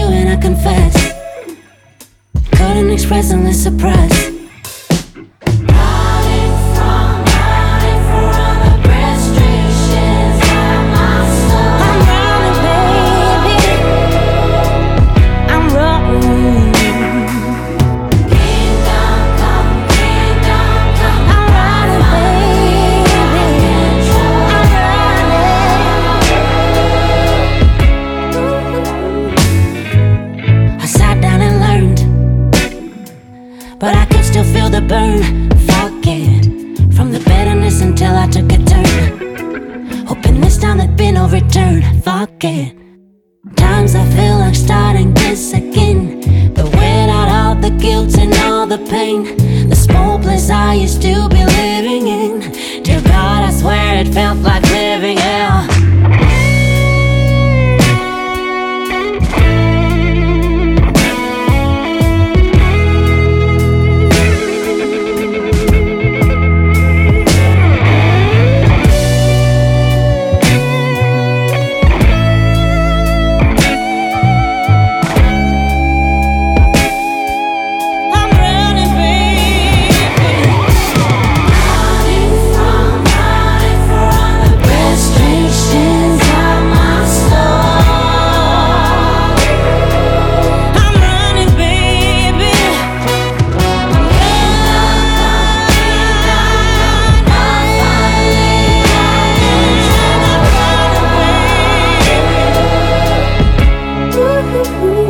and I confess, couldn't express unless suppressed. But I could still feel the burn. Fuck it. From the bitterness until I took a turn, hoping this time there'd be no return. Fuck it. Times I feel like starting this again, but without all the guilt and all the pain. The small place I used to be living in, dear God, I swear it felt like living hell. Ooh.